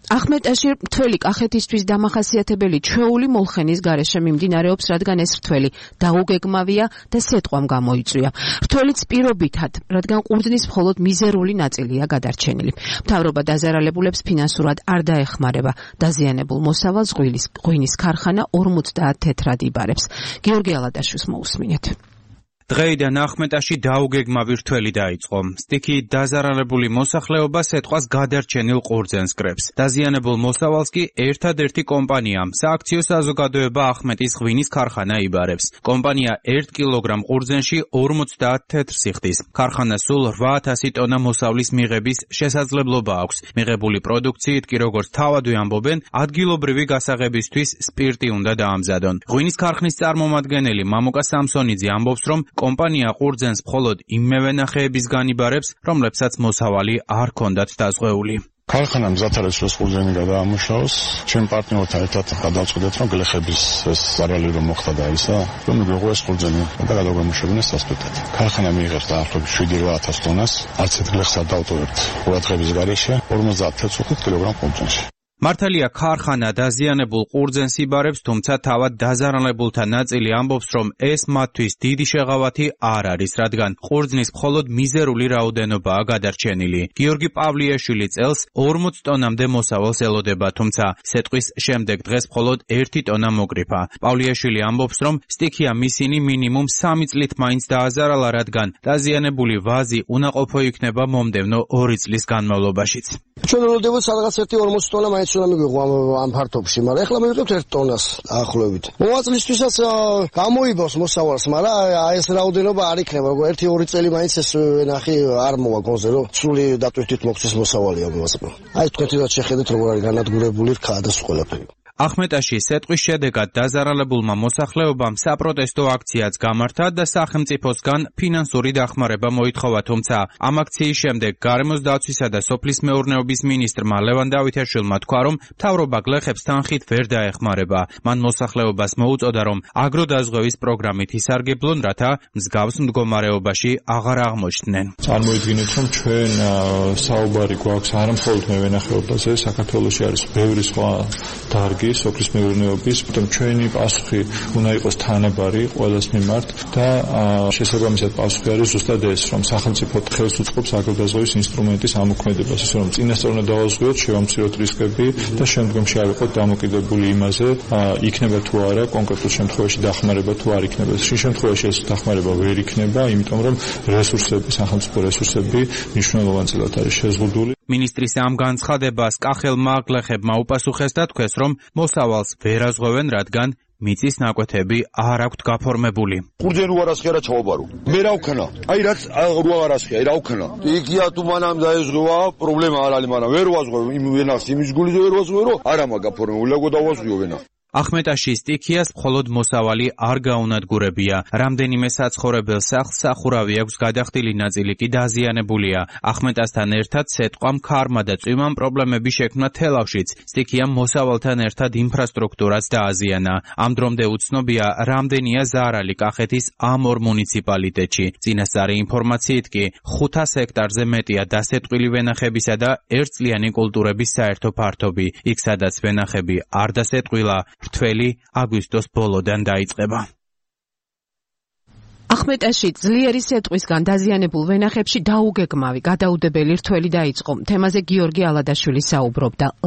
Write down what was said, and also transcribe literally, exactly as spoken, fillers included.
ახმეტაში რთველი კახეთისთვის დამახასიათებელი ჩვეული მოლხენის გარეშე მიმდინარეობს, რადგან ეს რთველი დაუგეგმავია და სეტყვამ გამოიწვია. რთველიც პირობითად, რადგან ყურძნის მხოლოდ მიზერული ნაწილია გადარჩენილი. მთავრობა დაზარალებულებს ფინანსურად არ დაეხმარება. დაზიანებულ მოსავალს ღვინის ქარხანა ორმოცდაათ თეთრად იბარებს. გიორგი ალადაშვილს მოусმინეთ. დღეიდან ახმეტაში დაუგეგმავი რთველი დაიწყო. სტიქი დაზარალებული მოსახლეობა სეტყვას გადარჩენილ ყურძენს კრებს. დაზიანებულ მოსავალს კი ერთადერთი კომპანია, სააქციო საზოგადოება ახმეტის ღვინის ქარხანა იბარებს. კომპანია ერთ კილოგრამ ყურძენში ორმოცდაათ თეთრს იხდის. ქარხანას სულ რვა ათასი ტონა მოსავლის მიღების შესაძლებლობა აქვს. მიღებული პროდუქციით კი როგორც თავადვე ამბობენ, ადგილობრივი გასაღებისთვის სპირტი უნდა დაამზადონ. ღვინის ქარხნის წარმომადგენელი მამუკა სამსონიძე ამბობს, რომ კომპანია ყურძენს მხოლოდ იმ მევენახეებისგან იბარებს, რომლებსაც მოსავალი არ ჰქონდათ დაზღვეული. ქარხანამ მზად არის ყურძენი გადაამუშავოს. ჩემ პარტნიორთან ერთად გადავწყვეტეთ, რომ გლეხების ეს ზარალი რომ მოხდა და ისა, რომ მივიღო ეს ყურძენი და გადავამუშავებინეს სასტიკად. ქარხანა მიიღებს დაახლოებით შვიდი ათას ტონას, არც ერთ გლეხს არ დავტოვებთ ყურადღების გარეშე ორმოცდაათ კილოგრამ ყურძენში. მართალია ქარხანა დაზიანებულ ყურძენს იბარებს, თუმცა თავად დაზარალებულთა ნაწილი ამბობს, რომ ეს მათთვის დიდი შეღავათი არ არის, რადგან ყურძნის მხოლოდ მიზერული რაოდენობაა გადარჩენილი. გიორგი პავლიაშვილი წელს ორმოც ტონამდე მოსავალს ელოდება, თუმცა სეტყვის შემდეგ დღეს მხოლოდ ერთი ტონა მოკრიფა. პავლიაშვილი ამბობს, რომ სტიქიამ ისინი მინიმუმ სამი წლით მაინც დააზარალა, რადგან დაზიანებული ვაზი უნაყოფო იქნება მომდევნო ორი წლის განმავლობაშიც. ჩვენ ველოდებოდ სადღაც ერთი ორმოცი ტონა მაინც უნდა მივიღო ამ ფართობში, მაგრამ ეხლა მივიღებთ ერთ ტონას დაახლოებით. მოაწლისთვისაც გამოიბავს მოსავალს, მაგრამ აი ეს რაოდენობა არ იქნება, როგორ ერთი ორი წელი მაინც ეს ნახი არ მოვა გონზე, რომ სრული დატვირთვით მოხდეს მოსავალი ამ მოსავალს. აი თქვენთვისაც შეხედეთ, როგორ არის განადგურებული რქა და ყველაფერი. ახმეტაში სეტყვის შედეგად დაზარალებულმა მოსახლეობამ საპროტესტო აქციაც გამართა და სახელმწიფოსგან ფინანსური დახმარება მოითხოვა, თუმცა ამ აქციის შემდეგ გარემოს დაცვისა და სოფლის მეურნეობის მინისტრმა ლევან დავითაშვილმა თქვა, რომ მთავრობა გლეხებს თანხით ვერ დაეხმარება. მან მოსახლეობას მოუწოდა, რომ აგროდაზღვევის პროგრამით ისარგებლონ, რათა მსგავს მდგომარეობაში აღარ აღმოჩნდნენ. წარმოიდგინეთ, რომ ჩვენ საუბარი გვაქვს არა მხოლოდ მევენახეობაზე, საქართველოში არის ბევრი სხვა დარგი სოფლის მეურნეობის, თუმცა ჩვენი პასუხი უნდა იყოს თანაბარი ყველას მიმართ და შესაბამისად პასუხი არის ზუსტად ეს, რომ სახელმწიფო ხელს უწყობს აგროდაზღვევის ინსტრუმენტის ამოქმედებას, ისე რომ წინასწარ უნდა დავაზღვიოთ, შევამციროთ რისკები და შემდგომში არ ვიყოთ დამოკიდებული იმაზე, იქნება თუ არა კონკრეტულ შემთხვევაში დახმარება თუ არ იქნება. შინ შემთხვევაში ეს დახმარება ვერ იქნება, იმიტომ რომ რესურსები, სახელმწიფო რესურსები მნიშვნელოვანწილად არის შეზღუდული. მინისტრის ამ განცხადებას კახელმა გლეხებმა უპასუხეს და თქვეს, რომ მოსავალს ვერ აზღვევენ, რადგან მიწის ნაკვეთები არ აქვთ გაფორმებული. ყურძენ რო არასხი არა ჩავაბარო. მე რა ვქნა? აი რაც რო არასხი, აი რა ვქნა? იქია თუ მანამ დაეზღვევა, პრობლემა არ არის, მაგრამ ვერ ვაზღვევ იმ ვენახს, იმის გულიზე ვერ ვაზღვევ, რომ არა მაგ გაფორმებული, აგო დავაზღვიო ვენა. ახმეტაში სტიქიას მხოლოდ მოსავალი არ გაუნადგურებია. რამდენიმე საცხოვრებელ სახლს სახურავი აქვს გადახდილი, ნაწილი კი დაზიანებულია. ახმეტასთან ერთად სეტყვამ ქარმა და წვიმამ პრობლემები შექმნა თელავშიც. სტიქიამ მოსავალთან ერთად ინფრასტრუქტურაც დააზიანა. ამ დრომდე უცნობია, რამდენია ზარალი კახეთის ამ ორ მუნიციპალიტეტში. წინასწარი ინფორმაციით კი ხუთას ჰექტარზე მეტია დასეტყვილი ვენახებისა და ერთწლიანი კულტურების საერთო ფართობი. იქ სადაც ვენახები არ დასეტყვილა, რთველი აგვისტოს ბოლოდან დაიწყება. ახმეტაში ძლიერი სეტყვისგან დაზიანებულ ვენახებში დაუგეგმავი, გადაუდებელი რთველი დაიწყო. თემაზე გიორგი ალადაშვილი საუბრობდა.